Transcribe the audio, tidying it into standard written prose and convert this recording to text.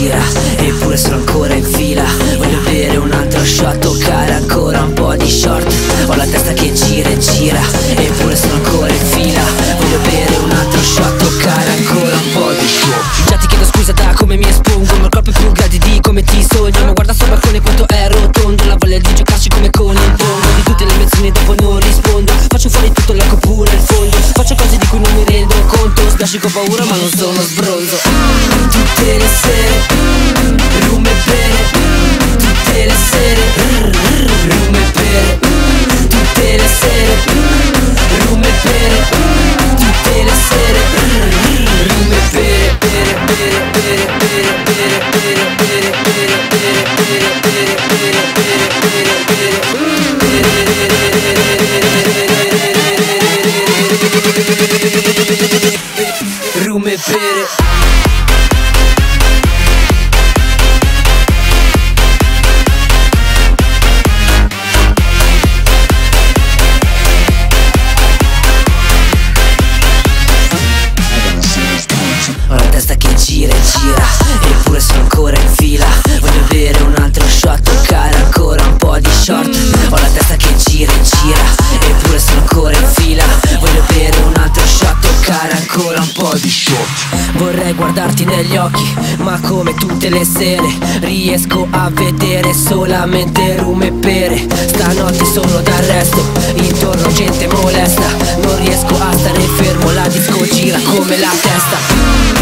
gira, eppure sono ancora in fila. Voglio bere un altro shot, toccare ancora un po' di short. Ho la testa che gira e gira, eppure sono ancora in fila. Voglio bere un altro shot, toccare ancora un po' di short. Già ti chiedo scusa da come mi espongo, ma il corpo è più grande di come ti sogno. Ma guarda sul balcone quanto è rotondo, la voglia di giocarci come con il bongo. Di tutte le menzioni dopo non rispondo, faccio fuori tutto l'acqua pure il fondo. Faccio cose di cui non mi rendo conto, sbiasci con paura ma non sono sbronzo. Tutte le sere, rum e bere. Tutte le sere, rum e bere. Tutte le sere, rum e bere. Tutte le sere, rum e bere. Bere, bere, bere, bere, bere, bere, bere, bere, bere, bere, bere, bere, bere, rum e bere. Ho la testa che gira e gira, eppure sono ancora in fila. Voglio bere un altro shot, toccare ancora un po' di short. Ho la testa che gira e gira, eppure sono ancora in fila. Voglio bere un altro shot, toccare ancora un po' di short. Vorrei guardarti negli occhi, ma come tutte le sere riesco a vedere solamente rum e pere. Stanotte sono d'arresto, intorno gente molesta. Non riesco a stare fermo, la disco gira come la testa.